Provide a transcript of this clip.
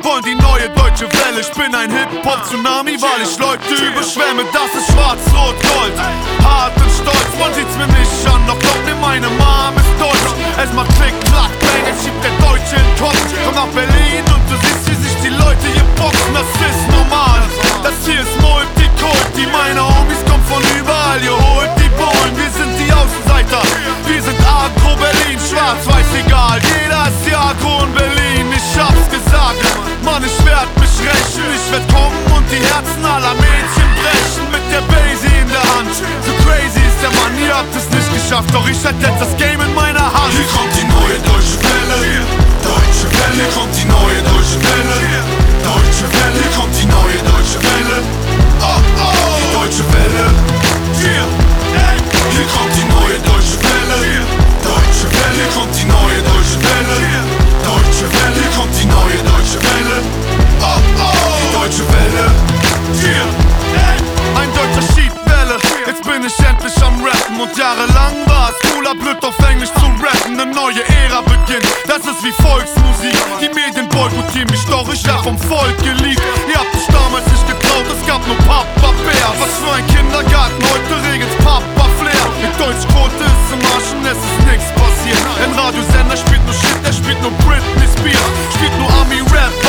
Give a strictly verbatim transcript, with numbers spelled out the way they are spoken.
wollen die neue deutsche Welle. Ich bin ein Hip-Hop-Tsunami, weil ich Leute überschwemme. Das ist schwarz-rot-gold, hart und stolz. Man sieht's mir nicht an, doch glaubt mir, meine Mom ist deutsch. Es macht Klick, Klack, Bang, es schiebt der Deutsche in den Kopf. Komm nach Berlin und du siehst, wie sich die Leute hier boxen. Das ist normal, das hier ist Multikulti. Meine Homies kommen von überall, ihr holt die Bullen. Wir sind die Außenseiter, wir sind Agro Berlin. Schwarz-Weiß egal, jeder ist die Agro in Berlin. Ich hab's gesagt, Mann, ich werd mich rächen. Ich werd kommen und die Herzen aller Mädchen brechen. Mit der Basie in der Hand, so crazy ist der Mann. Ihr habt es nicht geschafft, doch ich hätte jetzt das Game in meiner Hand. Hier kommt die neue deutsche Welle, deutsche Welle. Hier kommt die neue deutsche Welle, deutsche Welle. Hier kommt die neue deutsche Welle, oh oh, die deutsche Welle. Hier, hier kommt die neue deutsche Welle, deutsche Welle. Hier kommt die neue deutsche Welle, deutsche Welle. Hier kommt die neue deutsche Welle, oh oh, die deutsche Welle. Hier, ein deutscher Schiebwelle, jetzt bin ich endlich am Rappen. Und jahrelang war es cooler, blöd auf Englisch zu rappen. Ne neue Ära beginnt, das ist wie Volksmusik. Die Medien boykottieren mich, doch ich werd vom Volk geliebt. Ihr habt euch damals nicht getraut, es gab nur Papa Bär. Was für ein Kindergarten, heute regelt's Papa